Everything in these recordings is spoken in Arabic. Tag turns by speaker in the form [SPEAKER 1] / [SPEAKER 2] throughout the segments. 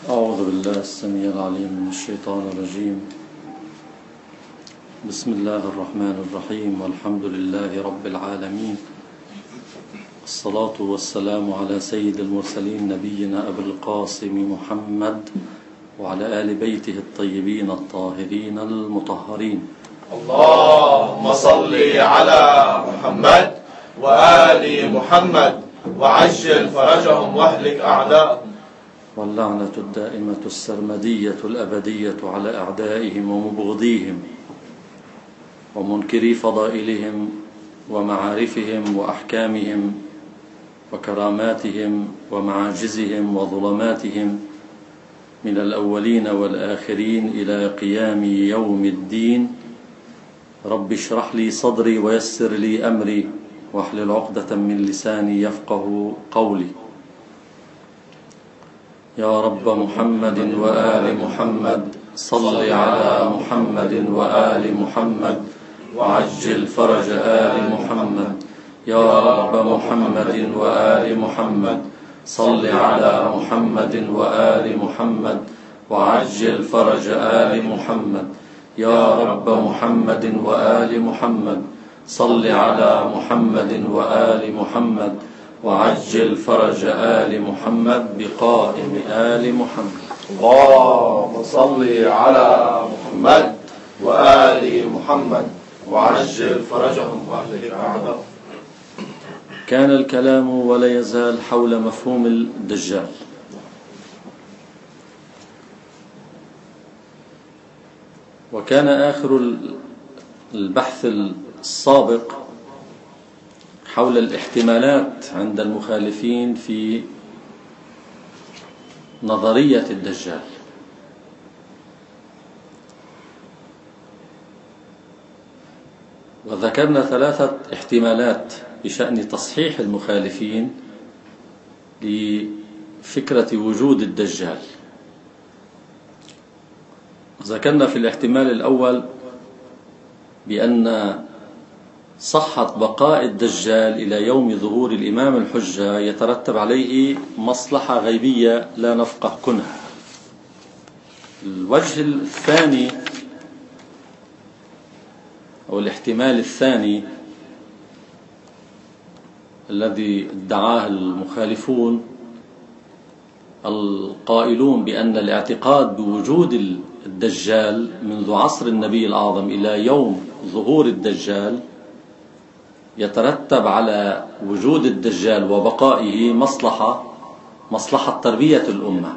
[SPEAKER 1] أعوذ بالله السميع العليم من الشيطان الرجيم. بسم الله الرحمن الرحيم، والحمد لله رب العالمين، الصلاة والسلام على سيد المرسلين نبينا أبي القاسم محمد وعلى آل بيته الطيبين الطاهرين المطهرين.
[SPEAKER 2] اللهم صل على محمد وآل محمد وعجل فرجهم واهلك أعداءهم.
[SPEAKER 1] واللعنة الدائمة السرمدية الأبدية على أعدائهم ومبغضيهم ومنكري فضائلهم ومعارفهم وأحكامهم وكراماتهم ومعاجزهم وظلماتهم من الأولين والآخرين إلى قيام يوم الدين. رب اشرح لي صدري ويسر لي أمري واحلل عقدة من لساني يفقه قولي. يا رب محمد وآل محمد صل على محمد وآل محمد وعجل فرج آل محمد. يا رب محمد وآل محمد صل على محمد وآل محمد وعجل فرج آل محمد. يا رب محمد وآل محمد صل على محمد وآل محمد وعجل فرج آل محمد بقائم آل محمد.
[SPEAKER 2] اللهم صل على محمد وآل محمد وعجل فرجهم واهلك أعداءهم.
[SPEAKER 1] كان الكلام ولا يزال حول مفهوم الدجال، وكان آخر البحث السابق حول الاحتمالات عند المخالفين في نظرية الدجال. وذكرنا 3 احتمالات بشأن تصحيح المخالفين لفكرة وجود الدجال. ذكرنا في الاحتمال الأول بأن صحة بقاء الدجال إلى يوم ظهور الإمام الحجة يترتب عليه مصلحة غيبية لا نفقه كنها. الوجه الثاني أو الاحتمال الثاني الذي ادعاه المخالفون القائلون بأن الاعتقاد بوجود الدجال منذ عصر النبي الأعظم إلى يوم ظهور الدجال يترتب على وجود الدجال وبقائه مصلحة تربية الأمة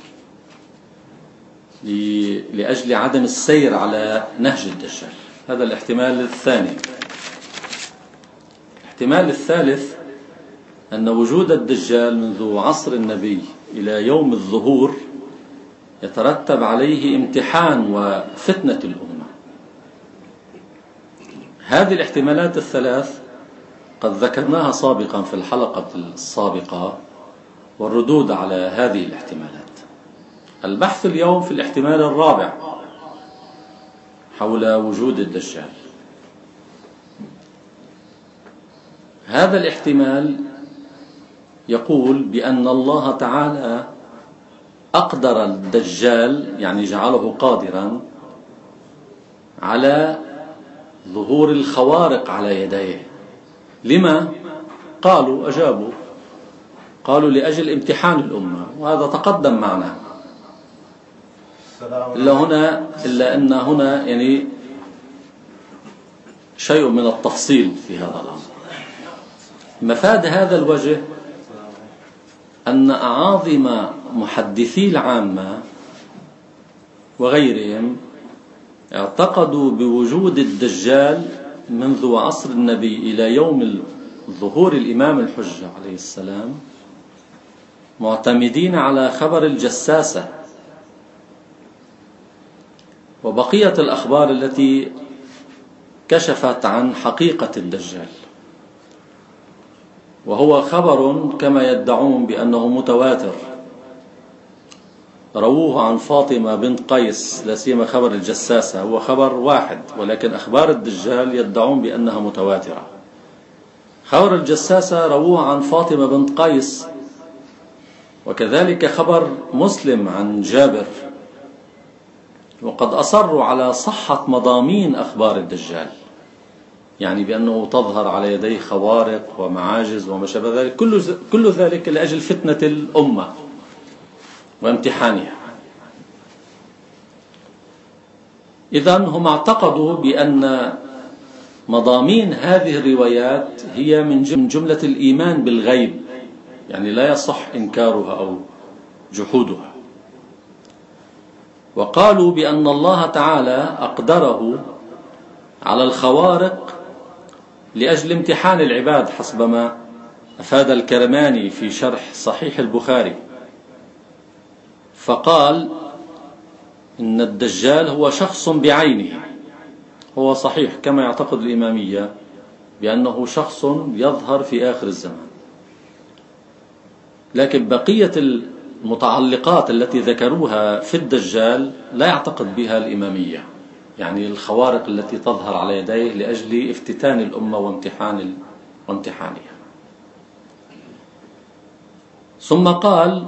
[SPEAKER 1] لأجل عدم السير على نهج الدجال. هذا الاحتمال الثاني. الاحتمال الثالث أن وجود الدجال منذ عصر النبي إلى يوم الظهور يترتب عليه امتحان وفتنة الأمة. هذه الاحتمالات الثلاث قد ذكرناها سابقا في الحلقة السابقة والردود على هذه الاحتمالات. البحث اليوم في الاحتمال الرابع حول وجود الدجال. هذا الاحتمال يقول بأن الله تعالى أقدر الدجال، يعني جعله قادرا على ظهور الخوارق على يديه. لما؟ أجابوا قالوا لأجل امتحان الأمة، وهذا تقدم معنا. إلا أن هنا يعني شيء من التفصيل في هذا الأمر. مفاد هذا الوجه أن أعاظم محدثي العامة وغيرهم اعتقدوا بوجود الدجال منذ عصر النبي إلى يوم ظهور الإمام الحجة عليه السلام، معتمدين على خبر الجساسة وبقية الأخبار التي كشفت عن حقيقة الدجال، وهو خبر كما يدعون بأنه متواتر رووه عن فاطمة بنت قيس. لا سيما خبر الجساسة هو خبر واحد، ولكن أخبار الدجال يدعون بأنها متواترة. خبر الجساسة رووه عن فاطمة بنت قيس، وكذلك خبر مسلم عن جابر، وقد أصروا على صحة مضامين أخبار الدجال، يعني بأنه تظهر على يديه خوارق ومعاجز وما شابه ذلك، كل ذلك لأجل فتنة الأمة وامتحانها. إذن هم اعتقدوا بأن مضامين هذه الروايات هي من جملة الإيمان بالغيب، يعني لا يصح إنكارها أو جحودها. وقالوا بأن الله تعالى أقدره على الخوارق لأجل امتحان العباد، حسب ما أفاد الكرماني في شرح صحيح البخاري، فقال إن الدجال هو شخص بعينه. هو صحيح كما يعتقد الإمامية بأنه شخص يظهر في آخر الزمان، لكن بقية المتعلقات التي ذكروها في الدجال لا يعتقد بها الإمامية، يعني الخوارق التي تظهر على يديه لأجل افتتان الأمة وامتحانها. ثم قال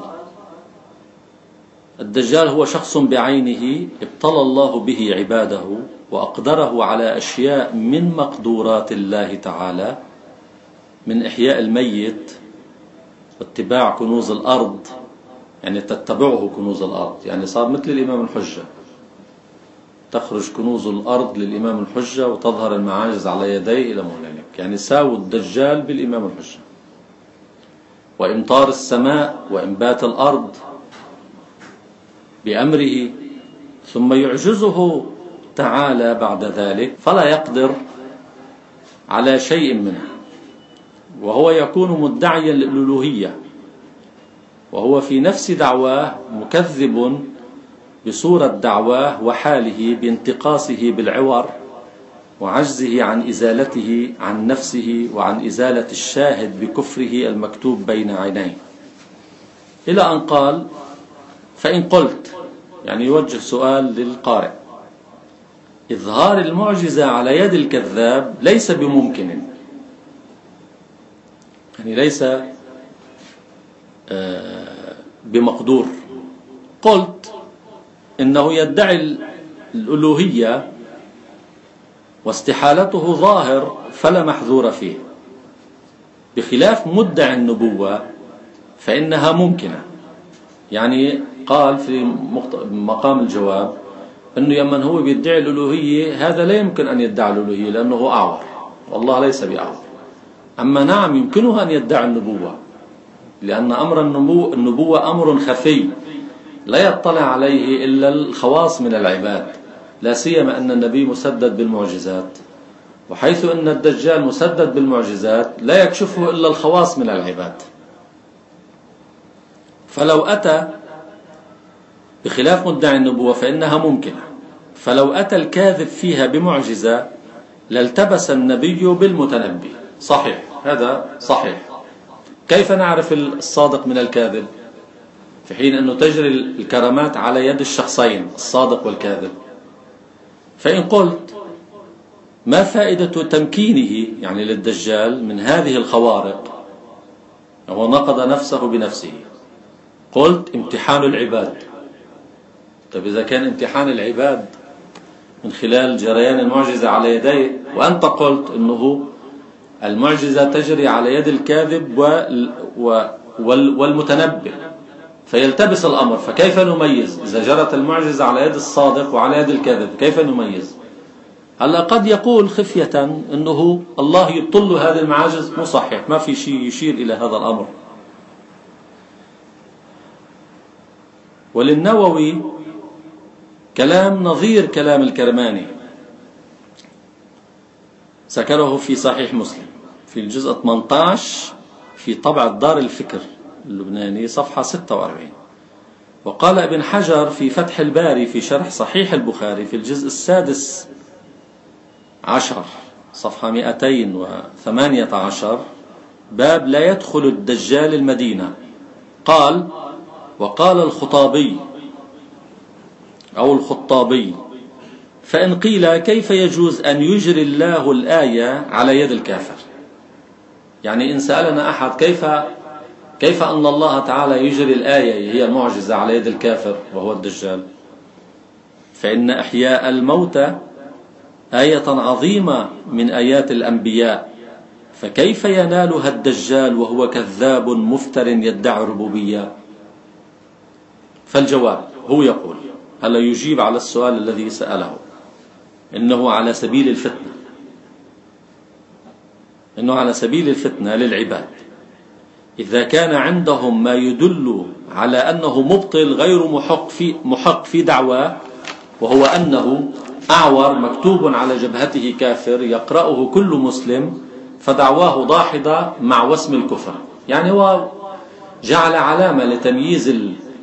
[SPEAKER 1] الدجال هو شخص بعينه ابتلى الله به عباده وأقدره على أشياء من مقدورات الله تعالى، من إحياء الميت واتباع كنوز الأرض، يعني تتبعه كنوز الأرض، يعني صار مثل الإمام الحجة، تخرج كنوز الأرض للإمام الحجة وتظهر المعاجز على يديه إلى مهلك، يعني ساووا الدجال بالإمام الحجة. وإمطار السماء وإنبات الأرض بأمره، ثم يعجزه تعالى بعد ذلك فلا يقدر على شيء منها، وهو يكون مدعيا للألوهية، وهو في نفس دعواه مكذب بصورة دعواه وحاله بانتقاصه بالعور وعجزه عن إزالته عن نفسه وعن إزالة الشاهد بكفره المكتوب بين عينيه، إلى أن قال: فإن قلت، يعني يوجه سؤال للقارئ، إظهار المعجزة على يد الكذاب ليس بممكن، يعني ليس بمقدور. قلت إنه يدعي الألوهية واستحالته ظاهر فلا محذور فيه، بخلاف مدعي النبوة فإنها ممكنة. يعني قال في مقام الجواب أنه يمن هو بيدعي الألوهية هذا لا يمكن أن يدعي الألوهية لأنه أعور والله ليس بأعور. أما نعم يمكنه أن يدعي النبوة، لأن أمر النبوة أمر خفي لا يطلع عليه إلا الخواص من العباد، لا سيما أن النبي مسدد بالمعجزات، وحيث أن الدجال مسدد بالمعجزات لا يكشفه إلا الخواص من العباد. فلو أتى بخلاف مدعي النبوة فإنها ممكنة، فلو أتى الكاذب فيها بمعجزة لالتبس النبي بالمتنبي. صحيح، هذا صحيح. كيف نعرف الصادق من الكاذب في حين أنه تجري الكرامات على يد الشخصين الصادق والكاذب؟ فإن قلت ما فائدة تمكينه يعني للدجال من هذه الخوارق، هو نقض نفسه بنفسه. قلت امتحان العباد. طيب إذا كان امتحان العباد من خلال جريان المعجزة على يديه، وأنت قلت أنه المعجزة تجري على يد الكاذب والمتنبئ، فيلتبس الأمر، فكيف نميز إذا جرت المعجزة على يد الصادق وعلى يد الكاذب؟ كيف نميز؟ هلا قد يقول خفية أنه الله يبطل هذه المعاجز، مو صحيح، ما في شيء يشير إلى هذا الأمر. وللنووي كلام نظير كلام الكرماني ذكره في صحيح مسلم في الجزء 18 في طبع دار الفكر اللبناني صفحة 46. وقال ابن حجر في فتح الباري في شرح صحيح البخاري في الجزء 16 صفحة 218 باب لا يدخل الدجال المدينة، قال: وقال الخطابي أو الخطابي: فإن قيل كيف يجوز أن يجري الله الآية على يد الكافر؟ يعني إن سألنا أحد كيف أن الله تعالى يجري الآية هي المعجزة على يد الكافر وهو الدجال؟ فإن إحياء الموتى آية عظيمة من آيات الأنبياء، فكيف ينالها الدجال وهو كذاب مفتر يدعي الربوبية؟ فالجواب هو يقول، هلا يجيب على السؤال الذي سأله، إنه على سبيل الفتنة، إنه على سبيل الفتنة للعباد. إذا كان عندهم ما يدل على أنه مبطل غير محق في دعواه، وهو أنه أعور مكتوب على جبهته كافر يقرأه كل مسلم، فدعواه ضاحضة مع وسم الكفر. يعني هو جعل علامة لتمييز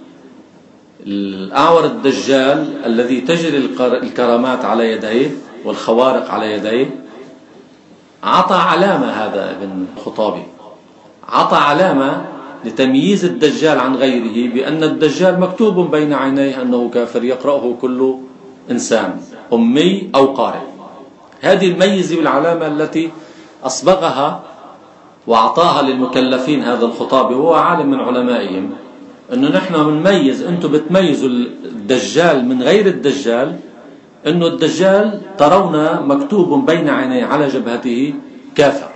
[SPEAKER 1] الأعور الدجال الذي تجري الكرامات على يديه والخوارق على يديه، عطى علامة، هذا ابن الخطابي عطى علامة لتمييز الدجال عن غيره، بأن الدجال مكتوب بين عينيه أنه كافر يقرأه كل إنسان أمي أو قارئ. هذه الميزة والعلامة التي أصبغها وأعطاها للمكلفين هذا الخطابي، وهو عالم من علمائهم، أنه نحن بنميز، أنتم بتميزوا الدجال من غير الدجال، أنه الدجال ترون مكتوب بين عينيه على جبهته كافر.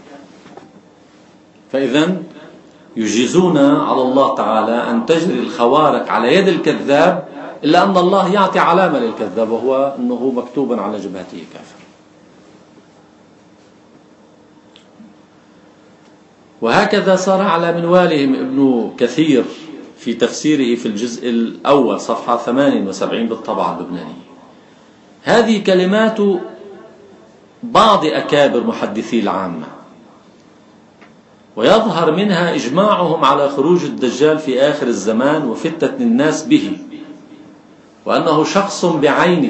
[SPEAKER 1] فإذن يجيزون على الله تعالى أن تجري الخوارق على يد الكذاب، إلا أن الله يعطي علامة للكذاب، وهو أنه مكتوب على جبهته كافر. وهكذا صار على منوالهم ابن كثير في تفسيره في الجزء الأول صفحة 78 بالطبعة اللبنانية. هذه كلمات بعض أكابر محدثي العامة، ويظهر منها إجماعهم على خروج الدجال في آخر الزمان وفتنة الناس به، وأنه شخص بعينه.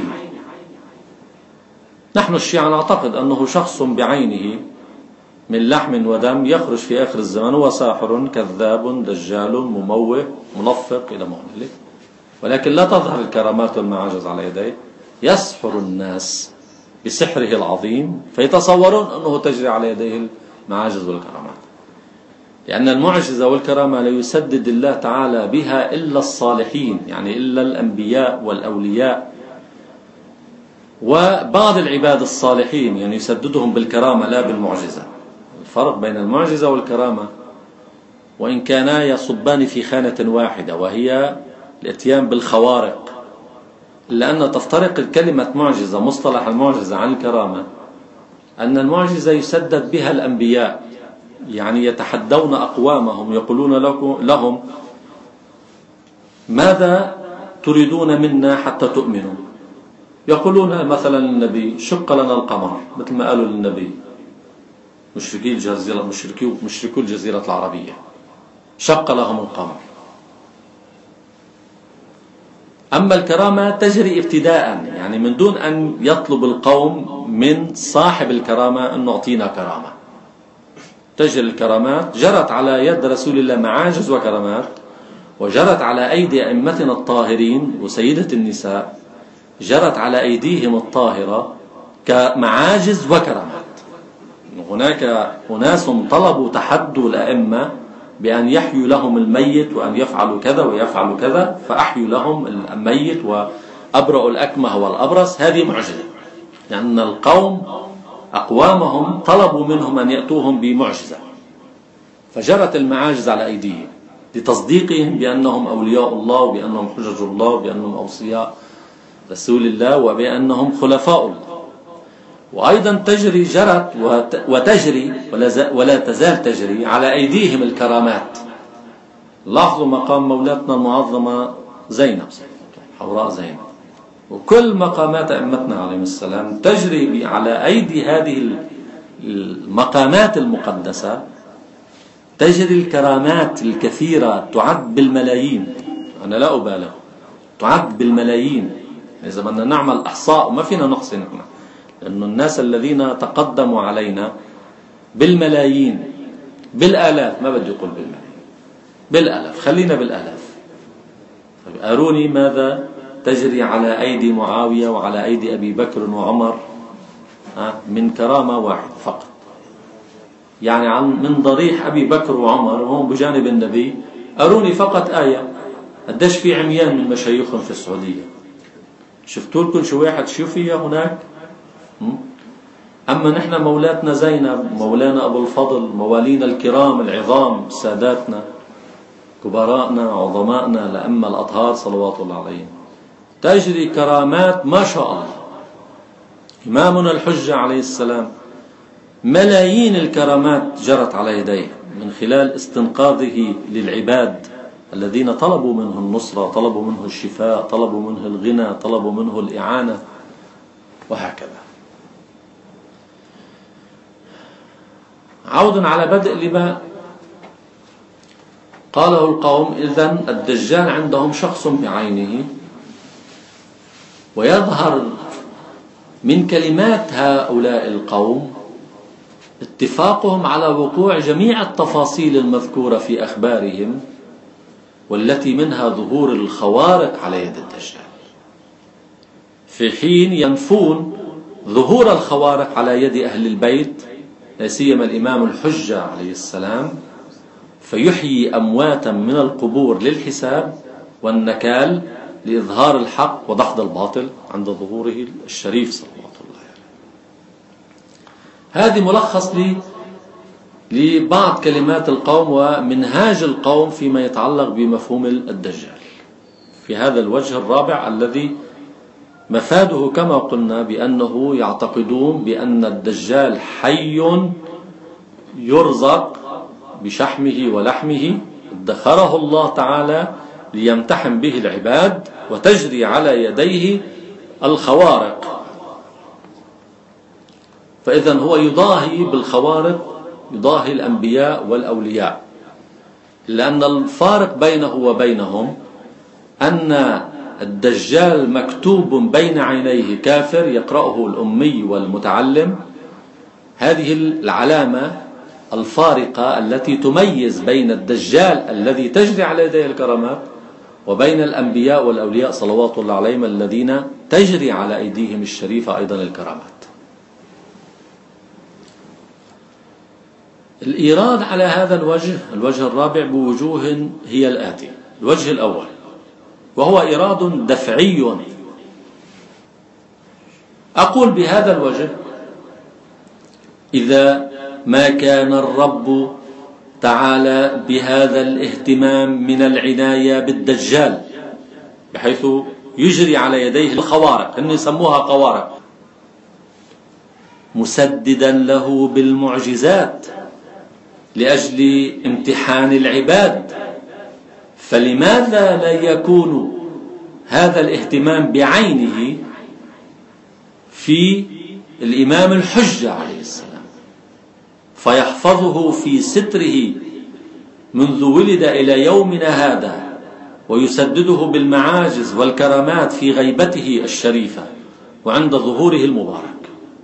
[SPEAKER 1] نحن الشيعة نعتقد أنه شخص بعينه من لحم ودم يخرج في آخر الزمان، هو ساحر كذاب دجال مموه منفق إلى مهمله، ولكن لا تظهر الكرامات والمعاجز على يديه، يسحر الناس بسحره العظيم فيتصورون أنه تجري على يديه المعاجز والكرامات، لأن المعجزة والكرامة لا يسدد الله تعالى بها إلا الصالحين، يعني إلا الأنبياء والأولياء وبعض العباد الصالحين، يعني يسددهم بالكرامة لا بالمعجزة. الفرق بين المعجزة والكرامة، وإن كانا يصبان في خانة واحدة وهي الاتيان بالخوارق، إلا أن تفترق الكلمة معجزة، مصطلح المعجزة عن الكرامة، أن المعجزة يسدد بها الأنبياء، يعني يتحدون أقوامهم يقولون لهم ماذا تريدون منا حتى تؤمنوا؟ يقولون مثلا للنبي شق لنا القمر، مثل ما قالوا للنبي مشركو الجزيرة العربية، شق لهم القمر. أما الكرامة تجري ابتداء، يعني من دون أن يطلب القوم من صاحب الكرامة أن نعطينا كرامة. تجري الكرامات، جرت على يد رسول الله معاجز وكرامات، وجرت على أيدي أئمتنا الطاهرين وسيدة النساء، جرت على أيديهم الطاهرة كمعاجز وكرامات. هناك أناس طلبوا تحدوا الأئمة بأن يحيوا لهم الميت وأن يفعلوا كذا ويفعلوا كذا، فأحيوا لهم الميت وأبرأوا الأكمه والأبرص. هذه معجزة، لأن القوم أقوامهم طلبوا منهم أن يأتوهم بمعجزة، فجرت المعاجز على أيديهم لتصديقهم بأنهم أولياء الله، وبأنهم حجج الله، وبأنهم أوصياء رسول الله، وبأنهم خلفاء الله. وأيضا جرت وتجري ولا تزال تجري على أيديهم الكرامات. لاحظوا مقام مولاتنا المعظمة زينب، حوراء زينب، وكل مقامات أئمتنا عليهم السلام تجري على أيدي هذه المقامات المقدسة، تجري الكرامات الكثيرة تعد بالملايين. أنا لا أبالغ، تعد بالملايين. إذا بدنا نعمل إحصاء وما فينا نحصي نحن، لأن الناس الذين تقدموا علينا بالملايين، بالآلاف، ما بدي أقول بالملايين، بالآلاف، خلينا بالآلاف. أروني ماذا تجري على أيدي معاوية وعلى أيدي أبي بكر وعمر من كرامة واحدة فقط. يعني من ضريح أبي بكر وعمر وهم بجانب النبي، أروني فقط آية. قديش في عميان من مشايخهم في السعودية، شفتوا لكم شو واحد شو فيها هناك؟ أما نحن مولاتنا زينب، مولانا أبو الفضل، موالينا الكرام العظام، ساداتنا كبراءنا عظمائنا الأئمة الأطهار صلوات الله عليهم، تجري كرامات ما شاء الله. إمامنا الحجة عليه السلام ملايين الكرامات جرت على يديه من خلال استنقاذه للعباد الذين طلبوا منه النصرة، طلبوا منه الشفاء، طلبوا منه الغنى، طلبوا منه الإعانة، وهكذا. عود على بدء لما قاله القوم. إذن الدجال عندهم شخص بعينه، ويظهر من كلمات هؤلاء القوم اتفاقهم على وقوع جميع التفاصيل المذكورة في أخبارهم، والتي منها ظهور الخوارق على يد الدجال، في حين ينفون ظهور الخوارق على يد أهل البيت، لا سيما الإمام الحجة عليه السلام، فيحيي أمواتا من القبور للحساب والنكال لإظهار الحق ودحض الباطل عند ظهوره الشريف صلى الله عليه وسلم. هذه ملخص لبعض كلمات القوم ومنهاج القوم فيما يتعلق بمفهوم الدجال. في هذا الوجه الرابع الذي مفاده كما قلنا بأنه يعتقدون بأن الدجال حي يرزق بشحمه ولحمه، ادخره الله تعالى ليمتحن به العباد، وتجري على يديه الخوارق. فإذا هو يضاهي بالخوارق، يضاهي الأنبياء والأولياء، لأن الفارق بينه وبينهم أن الدجال مكتوب بين عينيه كافر يقرأه الأمي والمتعلم. هذه العلامة الفارقة التي تميز بين الدجال الذي تجري على يديه الكرامات وبين الأنبياء والأولياء صلوات الله عليهم الذين تجري على أيديهم الشريفة أيضا الكرامات. الإيراد على هذا الوجه الرابع بوجوه هي الآتي. الوجه الأول وهو إيراد دفعي. أقول بهذا الوجه: إذا ما كان الرب تعالى بهذا الاهتمام من العناية بالدجال بحيث يجري على يديه الخوارق، هم يسموها خوارق، مسددا له بالمعجزات لأجل امتحان العباد، فلماذا لا يكون هذا الاهتمام بعينه في الإمام الحجة عليه السلام، فيحفظه في ستره منذ ولد إلى يومنا هذا، ويسدده بالمعاجز والكرامات في غيبته الشريفة وعند ظهوره المبارك.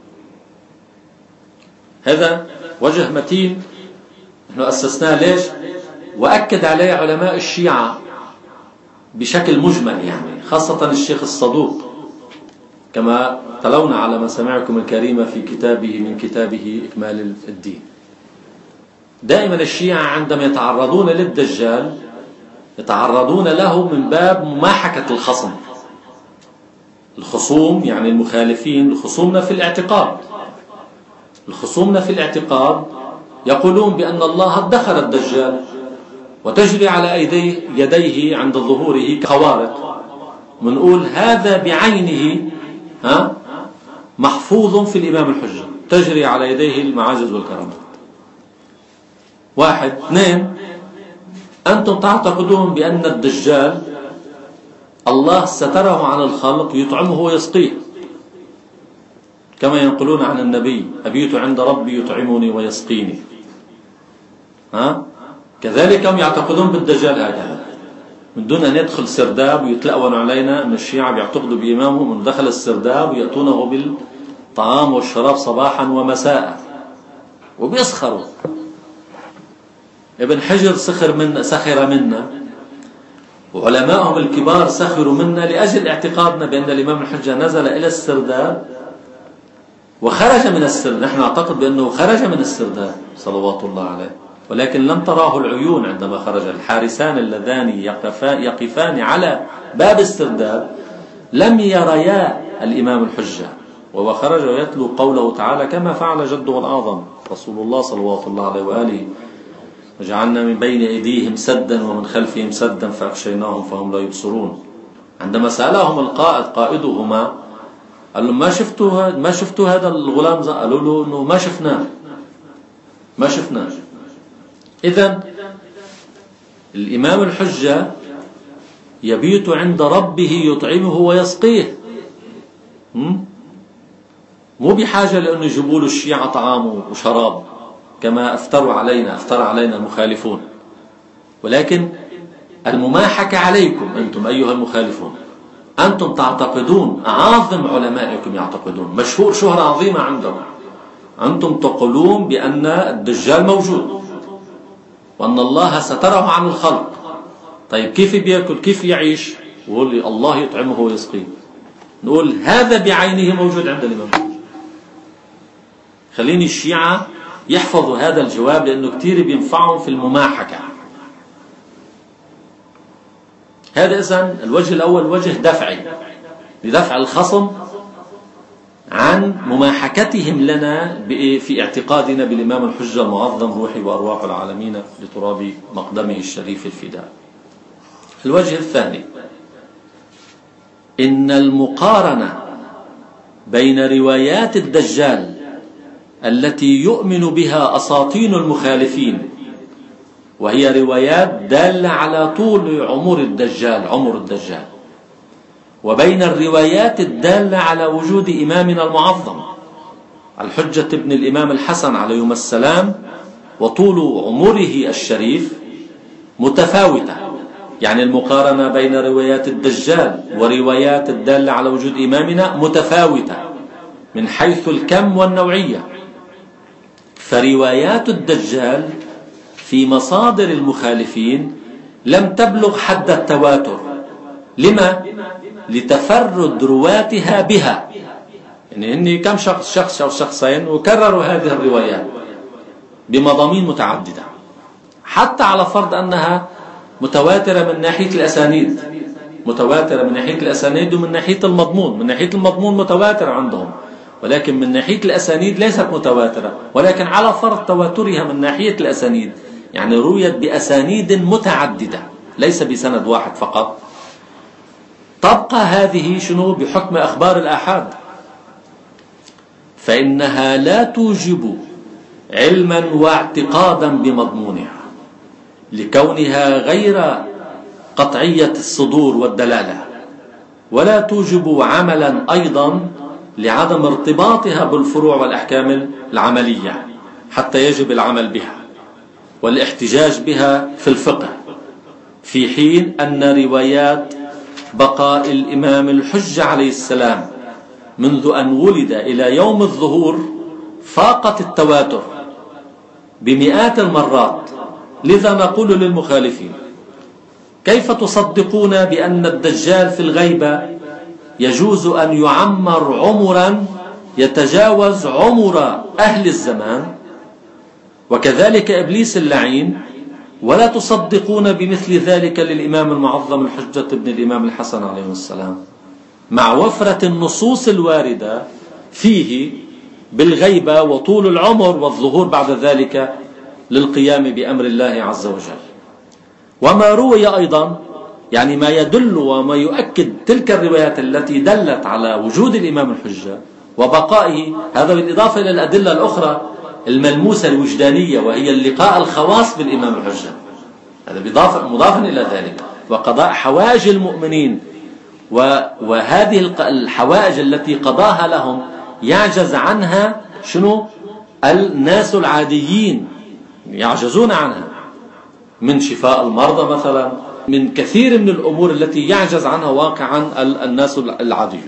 [SPEAKER 1] هذا وجه متين نحن أسسناه. ليش؟ وأكد عليه علماء الشيعة بشكل مجمل، يعني خاصة الشيخ الصدوق كما تلونا على مسامعكم الكريمة في كتابه من كتابه إكمال الدين. دائما الشيعة عندما يتعرضون للدجال يتعرضون له من باب مماحكة الخصم. الخصوم يعني المخالفين، خصومنا في الاعتقاد، الخصومنا في الاعتقاد يقولون بأن الله ادخر الدجال وتجري على يديه عند ظهوره خوارق. منقول هذا بعينه محفوظ في الإمام الحجة، تجري على يديه المعاجز والكرامات. واحد. اثنين، أنتم تعتقدون بأن الدجال الله ستره عن الخلق يطعمه ويسقيه، كما ينقلون عن النبي: أبيت عند ربي يطعمني ويسقيني. كذلك هم يعتقدون بالدجال هكذا، من دون أن يدخل سرداب ويتلأون علينا أن الشيعة بيعتقدوا بإمامهم من دخل السرداب ويأتونه بالطعام والشراب صباحا ومساء وبيسخروا. ابن حجر سخر منا، وعلمائهم الكبار سخروا منا لأجل اعتقادنا بأن الإمام الحجة نزل إلى السرداب وخرج من السرداب. نحن نعتقد بأنه خرج من السرداب صلوات الله عليه، ولكن لم تراه العيون عندما خرج. الحارسان اللذان يقفان على باب السرداب لم يريا الإمام الحجة وهو خرج ويتلو قوله تعالى كما فعل جده الأعظم رسول الله صلوات الله عليه وآله: وجعلنا من بين أيديهم سدا ومن خلفهم سدا فأغشيناهم فهم لا يبصرون. عندما سألهم القائد قائدهما قال لهم ما شفتوا هذا الغلام؟ قالوا له انه ما شفناه. إذن الإمام الحجة يبيت عند ربه يطعمه ويسقيه، مو بحاجة لأنه يجيبوا له الشيعة طعام وشراب كما أفتر علينا المخالفون، ولكن المماحكة عليكم أنتم أيها المخالفون. أنتم تعتقدون، أعظم علمائكم يعتقدون، مشهور شهرة عظيمة عندهم، أنتم تقولون بأن الدجال موجود وأن الله ستره عن الخلق. طيب كيف بيأكل؟ كيف يعيش؟ يقول لي الله يطعمه ويسقيه. نقول هذا بعينه موجود عند الإمام. خليني الشيعة يحفظوا هذا الجواب لأنه كتير بينفعهم في المماحكة. هذا إذن الوجه الأول وجه دفعي لدفع الخصم عن مماحكتهم لنا في اعتقادنا بالإمام الحجة المعظم روحي وأرواح العالمين لتراب مقدمه الشريف الفداء. الوجه الثاني: إن المقارنة بين روايات الدجال التي يؤمن بها أساطين المخالفين، وهي روايات دالة على طول عمر الدجال، وبين الروايات الدالة على وجود إمامنا المعظم الحجة ابن الإمام الحسن عليهما السلام وطول عمره الشريف متفاوتة. يعني المقارنة بين روايات الدجال وروايات الدالة على وجود إمامنا متفاوتة من حيث الكم والنوعية. فروايات الدجال في مصادر المخالفين لم تبلغ حد التواتر. لما؟ لتفرد رواتها بها. يعني إني كم شخص أو شخصين وكرروا هذه الروايات بمضامين متعددة، حتى على فرض أنها متواترة من ناحية الأسانيد، ومن ناحية المضمون. من ناحية المضمون متواترة عندهم، ولكن من ناحية الأسانيد ليست متواترة، ولكن على فرض تواترها من ناحية الأسانيد، يعني رويت بأسانيد متعددة ليس بسند واحد فقط. تبقى هذه شنو بحكم أخبار الآحاد، فإنها لا توجب علما واعتقادا بمضمونها لكونها غير قطعية الصدور والدلالة، ولا توجب عملا أيضا لعدم ارتباطها بالفروع والأحكام العملية حتى يجب العمل بها والاحتجاج بها في الفقه، في حين أن روايات بقاء الإمام الحجة عليه السلام منذ أن ولد إلى يوم الظهور فاقت التواتر بمئات المرات. لذا نقول للمخالفين: كيف تصدقون بأن الدجال في الغيبة يجوز أن يعمر عمرا يتجاوز عمر أهل الزمان، وكذلك إبليس اللعين، ولا تصدقون بمثل ذلك للإمام المعظم الحجة ابن الإمام الحسن عليه السلام، مع وفرة النصوص الواردة فيه بالغيبة وطول العمر والظهور بعد ذلك للقيام بأمر الله عز وجل. وما روي أيضا، يعني ما يدل وما يؤكد تلك الروايات التي دلت على وجود الإمام الحجة وبقائه، هذا بالإضافة إلى الأدلة الأخرى الملموسة الوجدانية، وهي اللقاء الخواص بالإمام الحجة، هذا مضافا إلى ذلك، وقضاء حوائج المؤمنين، وهذه الحوائج التي قضاها لهم يعجز عنها شنو؟ الناس العاديين يعجزون عنها، من شفاء المرضى مثلا، من كثير من الأمور التي يعجز عنها واقعا الناس العاديون.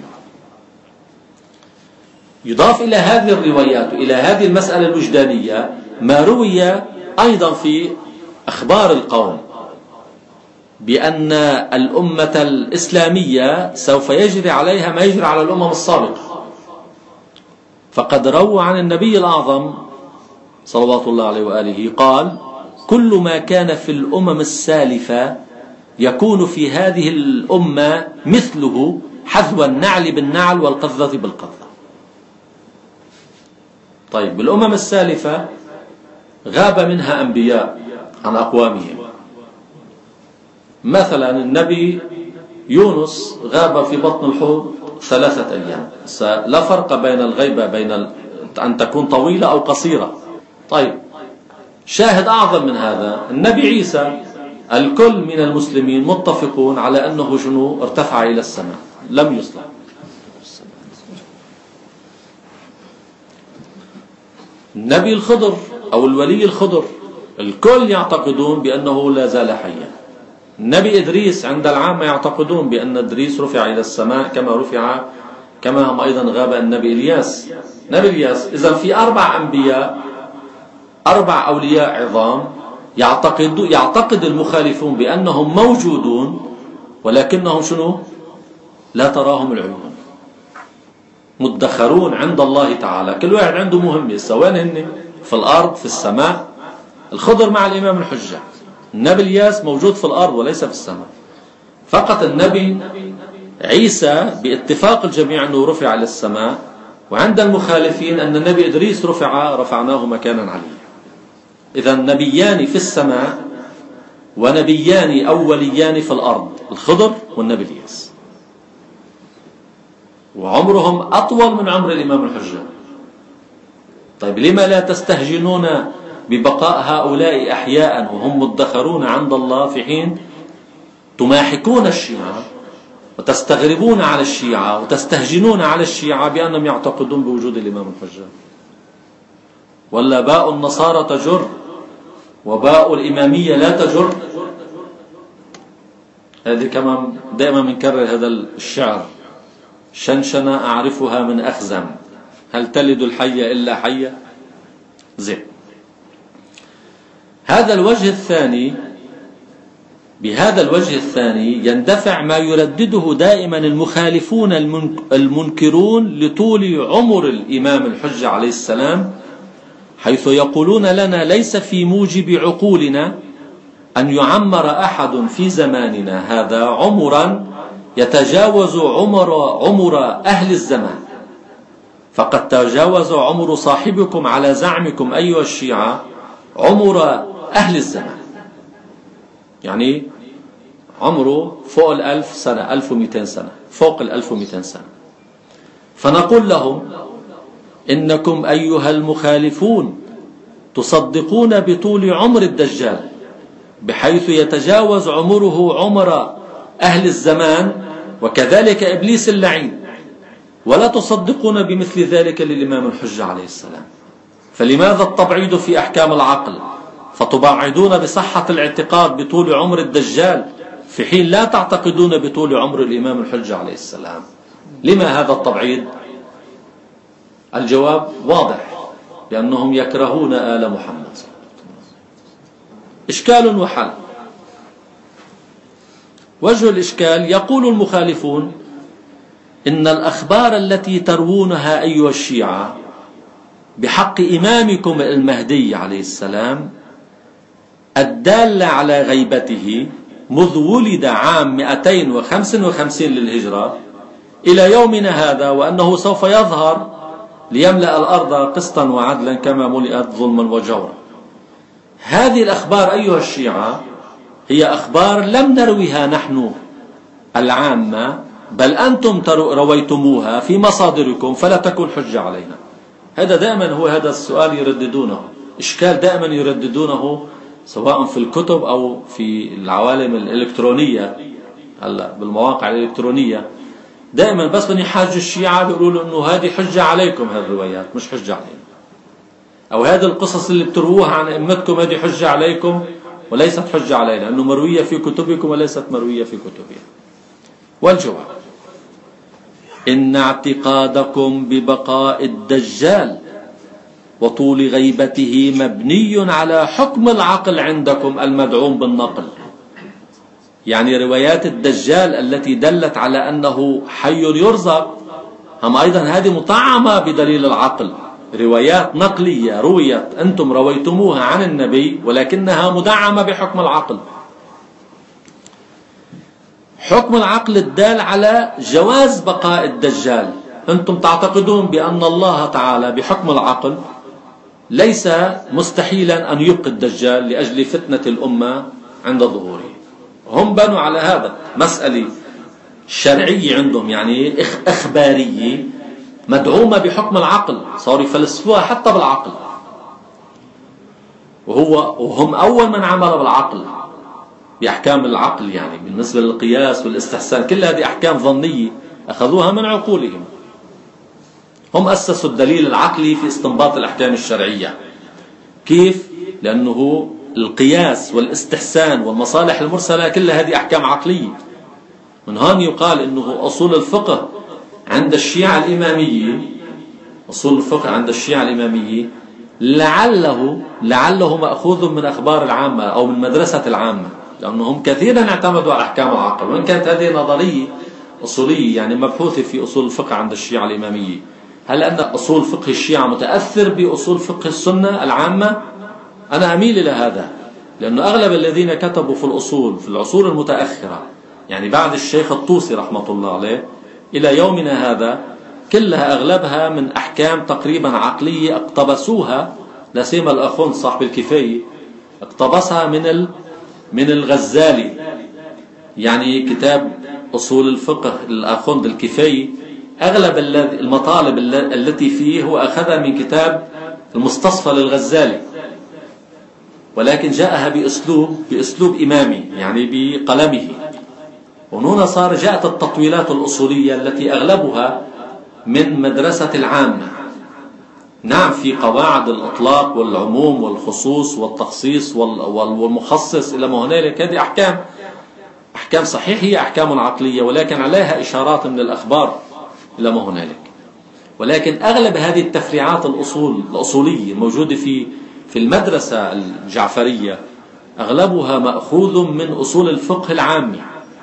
[SPEAKER 1] يضاف إلى هذه الروايات إلى هذه المسألة الوجدانية ما روي أيضا في أخبار القوم بأن الأمة الإسلامية سوف يجري عليها ما يجري على الأمم السابقة، فقد روى عن النبي الأعظم صلوات الله عليه وآله قال: كل ما كان في الأمم السالفة يكون في هذه الأمة مثله، حذو النعل بالنعل والقذة بالقذة. طيب، بالأمم السالفة غاب منها أنبياء عن أقوامهم. مثلا النبي يونس غاب في بطن الحوت 3 أيام. لا فرق بين الغيبة بين أن تكون طويلة أو قصيرة. طيب، شاهد أعظم من هذا النبي عيسى، الكل من المسلمين متفقون على أنه شنو؟ ارتفع إلى السماء، لم يصلح. النبي الخضر أو الولي الخضر الكل يعتقدون بأنه لا زال حيا. النبي إدريس عند العامة يعتقدون بأن إدريس رفع إلى السماء كما هم أيضا غاب النبي إلياس. نبي إلياس. إذن في 4 أنبياء، 4 أولياء عظام يعتقد المخالفون بأنهم موجودون، ولكنهم شنو؟ لا تراهم العيون، مدخرون عند الله تعالى. كل واحد عنده مهمة، سواء هن في الأرض في السماء. الخضر مع الإمام الحجة، النبي الياس موجود في الأرض وليس في السماء. فقط النبي عيسى باتفاق الجميع أنه رفع إلى السماء، وعند المخالفين أن النبي إدريس رفعناه مكانا عليا. إذا نبيان في السماء ونبيان أوليان في الأرض، الخضر والنبي الياس، وعمرهم أطول من عمر الإمام الحجة. طيب، لما لا تستهجنون ببقاء هؤلاء أحياء وهم مدخرون عند الله، في حين تماحكون الشيعة وتستغربون على الشيعة وتستهجنون على الشيعة بأنهم يعتقدون بوجود الإمام الحجة؟ ولا باء النصارى تجر وباء الإمامية لا تجر؟ هذه كمان دائما بنكرر هذا الشعر: شنشنة أعرفها من أخزم، هل تلد الحية إلا حية؟ زين. بهذا الوجه الثاني يندفع ما يردده دائما المخالفون المنكرون لطول عمر الإمام الحجة عليه السلام، حيث يقولون لنا: ليس في موجب عقولنا أن يعمر أحد في زماننا هذا عمرا يتجاوز عمر أهل الزمان، فقد تجاوز عمر صاحبكم على زعمكم أيها الشيعة عمر أهل الزمان، يعني عمره فوق 1000 سنة، 1200 سنة، فوق 1200 سنة. فنقول لهم: إنكم أيها المخالفون تصدقون بطول عمر الدجال بحيث يتجاوز عمره عمر أهل الزمان، وكذلك إبليس اللعين، ولا تصدقون بمثل ذلك للإمام الحجة عليه السلام. فلماذا التبعيد في أحكام العقل فتبعدون بصحة الاعتقاد بطول عمر الدجال في حين لا تعتقدون بطول عمر الإمام الحجة عليه السلام؟ لما هذا التبعيد؟ الجواب واضح: لأنهم يكرهون آل محمد. إشكال وحل. وجه الإشكال: يقول المخالفون إن الأخبار التي تروونها أيها الشيعة بحق إمامكم المهدي عليه السلام الدالة على غيبته منذ ولد عام 255 للهجرة إلى يومنا هذا، وأنه سوف يظهر ليملأ الأرض قسطا وعدلا كما ملئت ظلما وجورا. هذه الأخبار أيها الشيعة هي أخبار لم نرويها نحن العامة، بل أنتم رويتموها في مصادركم، فلا تكون حجة علينا. هذا دائما هو هذا السؤال يرددونه، إشكال دائما يرددونه سواء في الكتب أو في العوالم الإلكترونية، هلا بالمواقع الإلكترونية دائما بس بني حاج الشيعة بيقولوا إنه هذه حجة عليكم، هذه الروايات مش حجة علينا، أو هذه القصص اللي بتروها عن أئمتكم هذه حجة عليكم وليست حجة علينا، أنه مروية في كتبكم وليست مروية في كتبها. والجواب: إن اعتقادكم ببقاء الدجال وطول غيبته مبني على حكم العقل عندكم المدعوم بالنقل. يعني روايات الدجال التي دلت على أنه حي يرزق، هم أيضا هذه مطعمة بدليل العقل، روايات نقلية رويت أنتم رويتموها عن النبي ولكنها مدعمة بحكم العقل. حكم العقل الدال على جواز بقاء الدجال. أنتم تعتقدون بأن الله تعالى بحكم العقل ليس مستحيلا أن يبقي الدجال لأجل فتنة الأمة عند ظهوره. هم بنوا على هذا مسألة شرعية عندهم، يعني إخبارية مدعومة بحكم العقل، صاروا يفلسفوها حتى بالعقل. وهم أول من عمل بالعقل بأحكام العقل، يعني بالنسبة للقياس والاستحسان كل هذه أحكام ظنية أخذوها من عقولهم. هم أسسوا الدليل العقلي في استنباط الأحكام الشرعية. كيف؟ لأنه القياس والاستحسان والمصالح المرسلة كل هذه أحكام عقلية. من هون يقال أنه أصول الفقه عند الشيعة الإمامية، أصول الفقه عند الشيعة الإمامية لعله مأخوذ من أخبار العامة أو من مدرسة العامة، لأنهم كثيرا اعتمدوا على أحكام العقل، وإن كانت هذه نظرية أصولية يعني مبحوثة في أصول الفقه عند الشيعة الإمامية. هل أن أصول فقه الشيعة متأثر بأصول فقه السنة العامة؟ أنا أميل إلى هذا، لأن أغلب الذين كتبوا في الأصول في العصور المتأخرة، يعني بعد الشيخ الطوسي رحمة الله عليه إلى يومنا هذا، كلها أغلبها من أحكام تقريبا عقلية اقتبسوها، لا سيما الأخوند صاحب الكفاية اقتبسها من الغزالي، يعني كتاب أصول الفقه الأخوند الكفاية أغلب المطالب التي فيه هو أخذها من كتاب المستصفى للغزالي، ولكن جاءها بأسلوب إمامي يعني بقلمه. وهنا صار جاءت التطويلات الأصولية التي أغلبها من مدرسة العامة. نعم في قواعد الإطلاق والعموم والخصوص والتخصيص والمخصص إلى ما هنالك، هذه أحكام صحيح هي أحكام عقلية، ولكن عليها إشارات من الأخبار إلى ما هنالك. ولكن أغلب هذه التفريعات الأصولية الموجودة في المدرسة الجعفرية أغلبها مأخوذ من أصول الفقه العامي،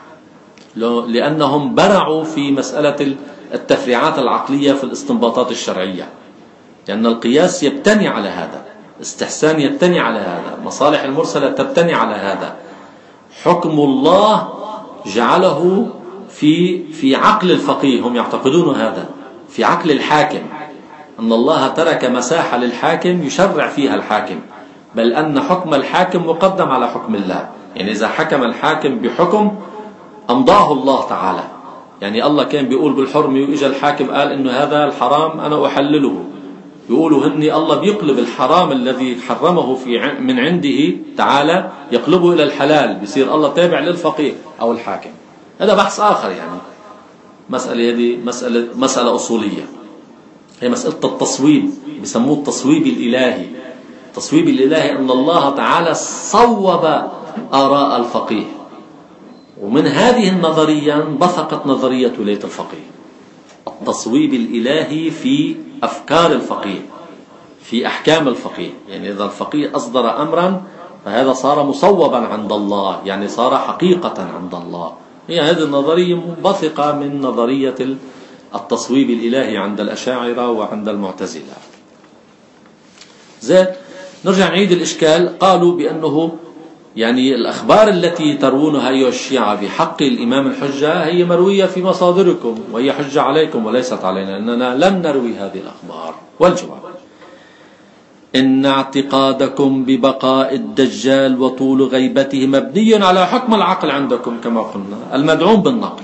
[SPEAKER 1] لأنهم برعوا في مسألة التفريعات العقلية في الاستنباطات الشرعية، لأن القياس يبتني على هذا، استحسان يبتني على هذا، مصالح المرسلة تبتني على هذا. حكم الله جعله في عقل الفقيه، هم يعتقدون هذا في عقل الحاكم، أن الله ترك مساحة للحاكم يشرع فيها الحاكم، بل أن حكم الحاكم مقدم على حكم الله. يعني إذا حكم الحاكم بحكم أمضاه الله تعالى، يعني الله كان بيقول بالحرمة وإجا الحاكم قال إنه هذا الحرام أنا أحلله، يقولوا هني الله بيقلب الحرام الذي حرمه من عنده تعالى يقلبه إلى الحلال، بيصير الله تابع للفقيه أو الحاكم. هذا بحث آخر، يعني مسألة هذه مسألة أصولية، هي مسألة التصويب، بيسموه التصويب الإلهي. التصويب الإلهي أن الله تعالى صوب آراء الفقيه، ومن هذه النظرية انبثقت نظرية ولاية الفقيه. التصويب الإلهي في أفكار الفقيه، في أحكام الفقيه، يعني إذا الفقيه أصدر أمرا فهذا صار مصوبا عند الله، يعني صار حقيقة عند الله. هي هذه النظرية منبثقة من نظرية التصويب الإلهي عند الأشاعرة وعند المعتزلة. زين، نرجع نعيد الإشكال. قالوا بأنه يعني الأخبار التي تروونها أيها الشيعة بحق الإمام الحجة هي مروية في مصادركم، وهي حجة عليكم وليست علينا، أننا لم نروي هذه الأخبار. والجواب: إن اعتقادكم ببقاء الدجال وطول غيبته مبني على حكم العقل عندكم كما قلنا المدعوم بالنقل.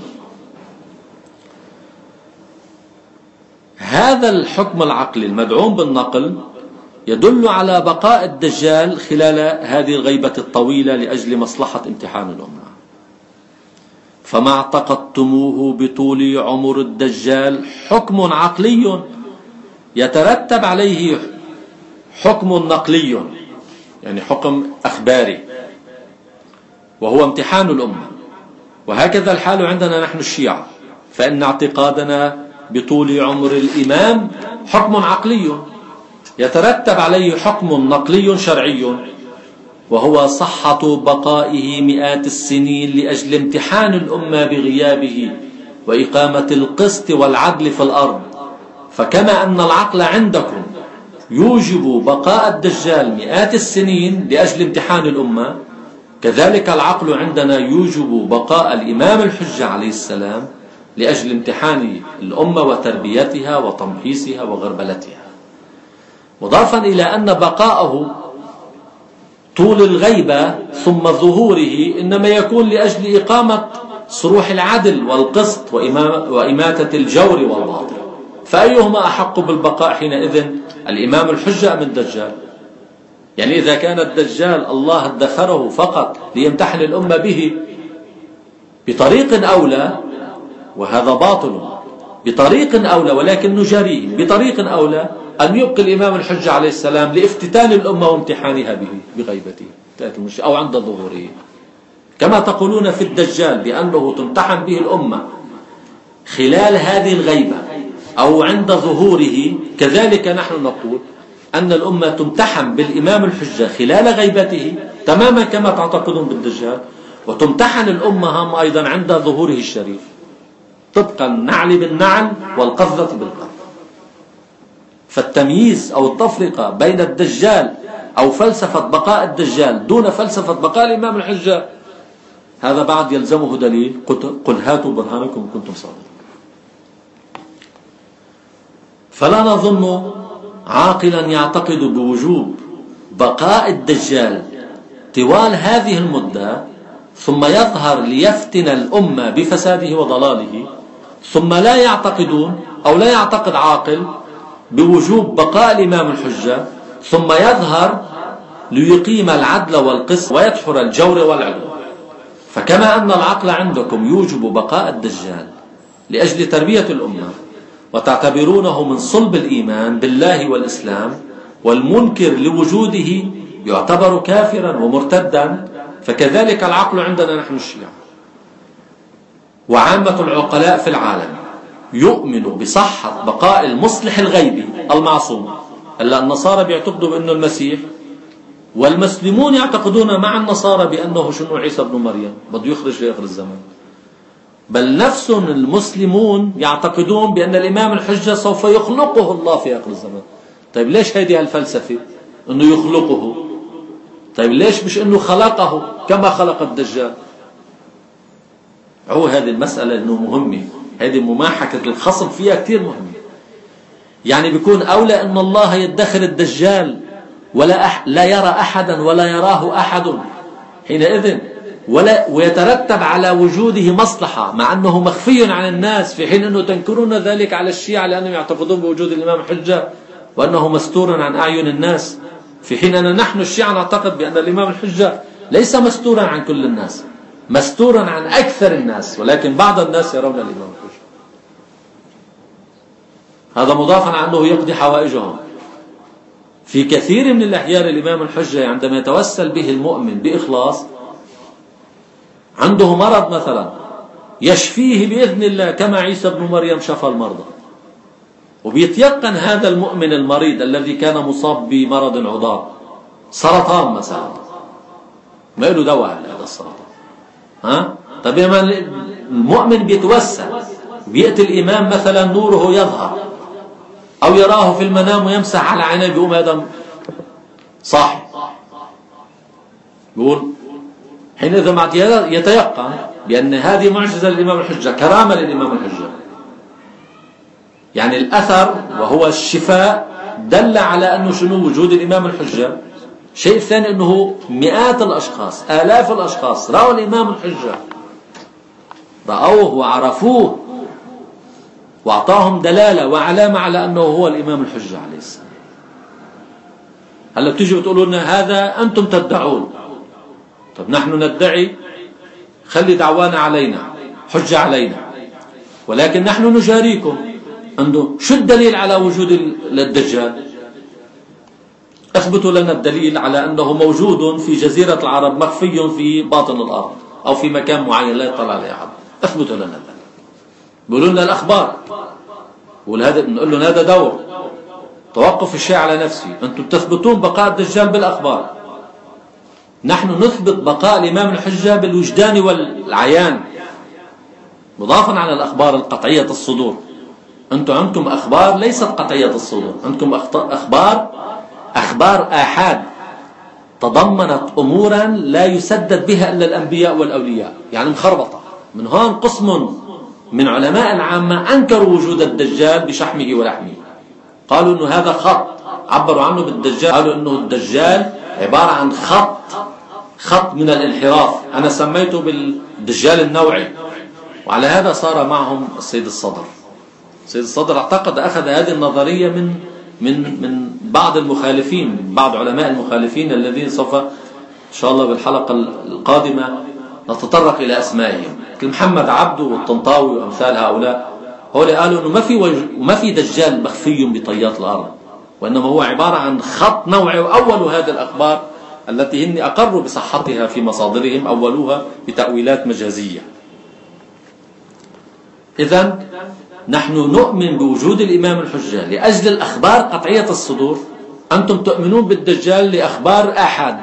[SPEAKER 1] هذا الحكم العقلي المدعوم بالنقل يدل على بقاء الدجال خلال هذه الغيبة الطويلة لأجل مصلحة امتحان الأمة. فما اعتقدتموه بطول عمر الدجال حكم عقلي يترتب عليه حكم نقلي، يعني حكم أخباري، وهو امتحان الأمة. وهكذا الحال عندنا نحن الشيعة، فإن اعتقادنا بطول عمر الإمام حكم عقلي يترتب عليه حكم نقلي شرعي، وهو صحة بقائه مئات السنين لأجل امتحان الأمة بغيابه وإقامة القسط والعدل في الأرض. فكما أن العقل عندكم يوجب بقاء الدجال مئات السنين لأجل امتحان الأمة، كذلك العقل عندنا يوجب بقاء الإمام الحجة عليه السلام لأجل امتحان الأمة وتربيتها وتمحيصها وغربلتها. مضافا إلى أن بقاءه طول الغيبة ثم ظهوره إنما يكون لأجل إقامة صروح العدل والقسط وإماتة الجور والباطل. فأيهما أحق بالبقاء حينئذ، الإمام الحجة أم الدجال؟ يعني إذا كان الدجال الله ادخره فقط ليمتحن الأمة به بطريق أولى، وهذا باطل، بطريق أولى ولكن نجاريه، بطريق أولى أن يبقي الإمام الحجة عليه السلام لافتتان الأمة وامتحانها به بغيبته أو عند ظهوره، كما تقولون في الدجال بأنه تمتحن به الأمة خلال هذه الغيبة أو عند ظهوره، كذلك نحن نقول أن الأمة تمتحن بالإمام الحجة خلال غيبته تماما كما تعتقدون بالدجال، وتمتحن الأمة هم أيضا عند ظهوره الشريف، طبقا النعل بالنعل والقذة بالقذة. فالتمييز أو التفرقة بين الدجال أو فلسفة بقاء الدجال دون فلسفة بقاء الإمام الحجة، هذا بعد يلزمه دليل. قل هاتوا برهانكم إن كنتم صادقين. فلا نظن عاقلا يعتقد بوجوب بقاء الدجال طوال هذه المدة ثم يظهر ليفتن الأمة بفساده وضلاله، ثم لا يعتقدون أو لا يعتقد عاقل بوجوب بقاء الإمام الحجة ثم يظهر ليقيم العدل والقسط ويدحر الجور والعدل. فكما أن العقل عندكم يوجب بقاء الدجال لأجل تربية الأمة وتعتبرونه من صلب الإيمان بالله والإسلام، والمنكر لوجوده يعتبر كافرا ومرتدا، فكذلك العقل عندنا نحن الشيعة وعامة العقلاء في العالم يؤمن بصحة بقاء المصلح الغيبي المعصوم. إلا النصارى بيعتقدوا بأنه المسيح، والمسلمون يعتقدون مع النصارى بأنه شنو عيسى بن مريم بده يخرج في آخر الزمان. بل نفس المسلمون يعتقدون بأن الإمام الحجة سوف يخلقه الله في آخر الزمان. طيب ليش هذه الفلسفة أنه يخلقه؟ طيب ليش مش أنه خلقه كما خلق الدجال؟ هذه المسألة أنه مهمة، هذه مماحكة الخصم فيها كتير مهمة. يعني بيكون أولى أن الله يدخل الدجال لا يرى أحدا ولا يراه أحد حينئذ، ويترتب على وجوده مصلحة مع أنه مخفي عن الناس، في حين أنه تنكرون ذلك على الشيعة لأنهم يعتقدون بوجود الإمام الحجة وأنه مستور عن أعين الناس، في حين أن نحن الشيعة نعتقد بأن الإمام الحجة ليس مستورا عن كل الناس، مستورا عن أكثر الناس، ولكن بعض الناس يرون الإمام الحجة. هذا مضافا عن أنه يقضي حوائجهم. في كثير من الأحيان الإمام الحجة عندما يتوسل به المؤمن بإخلاص، عنده مرض مثلا يشفيه بإذن الله كما عيسى بن مريم شفى المرضى، وبيتيقن هذا المؤمن المريض الذي كان مصاب بمرض عضال، سرطان مثلا، ما له دواء لهذا السرطان. طيب المؤمن بيتوسل بيأتي الإمام مثلا نوره يظهر أو يراه في المنام ويمسح على عينيه بيقوم هذا صاحي، يقول حينئذ ما يتيقن بأن هذه معجزة للإمام الحجة، كرامة للإمام الحجة. يعني الأثر وهو الشفاء دل على أنه شنو وجود الإمام الحجة. شيء الثاني أنه مئات الأشخاص آلاف الأشخاص رأوا الإمام الحجة، رأوه وعرفوه وأعطاهم دلالة وعلامة على أنه هو الإمام الحجة عليه السلام. هلا بتيجي بتقولوا لنا هذا أنتم تدعون. طب نحن ندعي، خلي دعوانا علينا، حجة علينا، ولكن نحن نجاريكم. عنده شو الدليل على وجود الدجال؟ اثبتوا لنا الدليل على أنه موجود في جزيرة العرب، مخفي في باطن الأرض أو في مكان معين لا يطلع عليه أحد. اثبتوا لنا الدليل. بيقولوا لنا الأخبار، نقول لهم هذا دور توقف الشيء على نفسه. أنتم تثبتون بقاء الدجال بالأخبار، نحن نثبت بقاء الإمام الحجة بالوجدان والعيان، مضافا على الأخبار القطعية الصدور. أنتم عندكم أخبار ليست قطعية الصدور، عندكم أخبار آحاد تضمنت أمورا لا يسدد بها إلا الأنبياء والأولياء، يعني مخربطة. من هون قسم من علماء العامة أنكروا وجود الدجال بشحمه ولحمه، قالوا أنه هذا خط، عبروا عنه بالدجال، قالوا أنه الدجال عبارة عن خط من الانحراف. أنا سميته بالدجال النوعي. وعلى هذا صار معهم السيد الصدر. السيد الصدر اعتقد أخذ هذه النظرية من بعض المخالفين، بعض علماء المخالفين الذين سوف إن شاء الله بالحلقة القادمة نتطرق إلى أسمائهم، مثل محمد عبده والطنطاوي وأمثال هؤلاء. هؤلاء قالوا أنه ما في دجال مخفي بطيات الأرض، وإنما هو عبارة عن خط نوعي. وأول هذه الأخبار التي هن أقروا بصحتها في مصادرهم أولوها بتأويلات مجازية. إذن نحن نؤمن بوجود الإمام الحجة لأجل الأخبار قطعية الصدور. أنتم تؤمنون بالدجال لأخبار آحاد.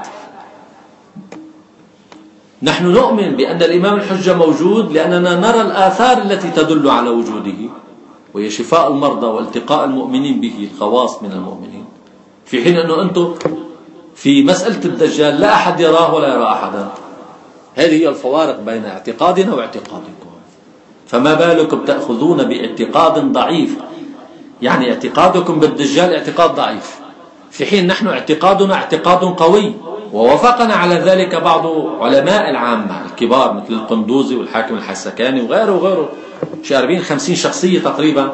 [SPEAKER 1] نحن نؤمن بأن الإمام الحجة موجود لأننا نرى الآثار التي تدل على وجوده، وهي شفاء المرضى والتقاء المؤمنين به، الخواص من المؤمنين، في حين أنه أنتم في مسألة الدجال لا أحد يراه ولا يرى أحدا. هذه هي الفوارق بين اعتقادنا واعتقادكم. فما بالكم تأخذون باعتقاد ضعيف، يعني اعتقادكم بالدجال اعتقاد ضعيف، في حين نحن اعتقادنا اعتقاد قوي. ووافقنا على ذلك بعض علماء العامة الكبار مثل القندوزي والحاكم الحسكاني وغيره شي 40-50 شخصية تقريبا،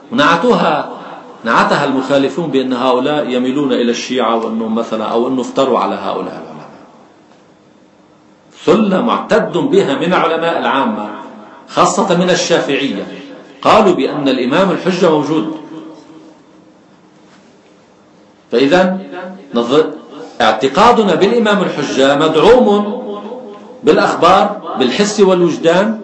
[SPEAKER 1] نعتها المخالفون بأن هؤلاء يميلون إلى الشيعة، وأنه مثلا أو أنه افتروا على هؤلاء العلماء. ثلة معتد بها من علماء العامة خاصة من الشافعية قالوا بأن الإمام الحجة موجود. فإذا اعتقادنا بالإمام الحجة مدعوم بالأخبار، بالحس والوجدان،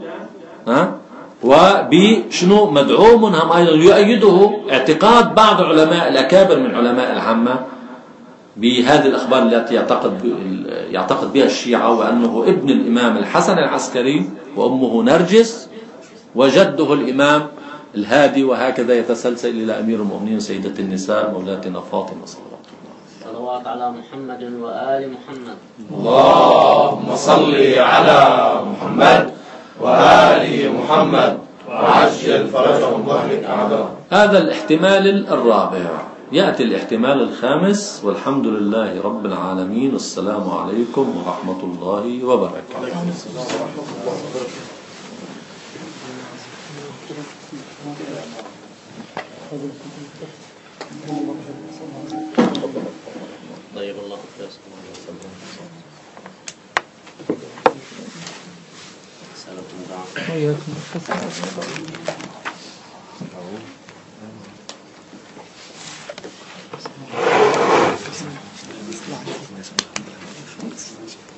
[SPEAKER 1] وبشنو مدعوم هم أيضا يؤيده اعتقاد بعض علماء الأكابر من علماء العامة بهذه الأخبار التي يعتقد بها الشيعة، وأنه ابن الإمام الحسن العسكري وأمه نرجس وجده الإمام الهادي، وهكذا يتسلسل إلى أمير المؤمنين سيدة النساء مولاتنا فاطمة صلوات الله.
[SPEAKER 3] صلوات على محمد وآل محمد.
[SPEAKER 2] اللهم صل على محمد وآل محمد وعجل فرجهم واهلك أعداءهم.
[SPEAKER 1] هذا الاحتمال الرابع. يأتي الاحتمال الخامس، والحمد لله رب العالمين، والسلام عليكم ورحمة الله وبركاته.
[SPEAKER 3] طيب الله يسلمك.